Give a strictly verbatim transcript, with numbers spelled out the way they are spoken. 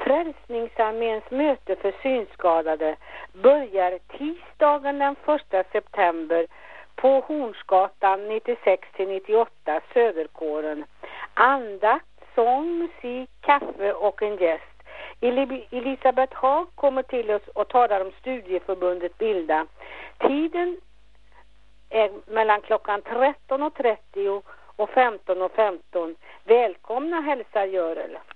Frälsningsarméns möte för synskadade börjar tisdagen den första september på Hornsgatan nittiosex till nittioåtta, Söderkåren. Andakt, sång, musik, kaffe och en gäst. Elisabeth Haag kommer till oss och talar om studieförbundet Bilda. Tiden är mellan klockan tretton och trettio och femton och femton. Välkomna hälsar Görel.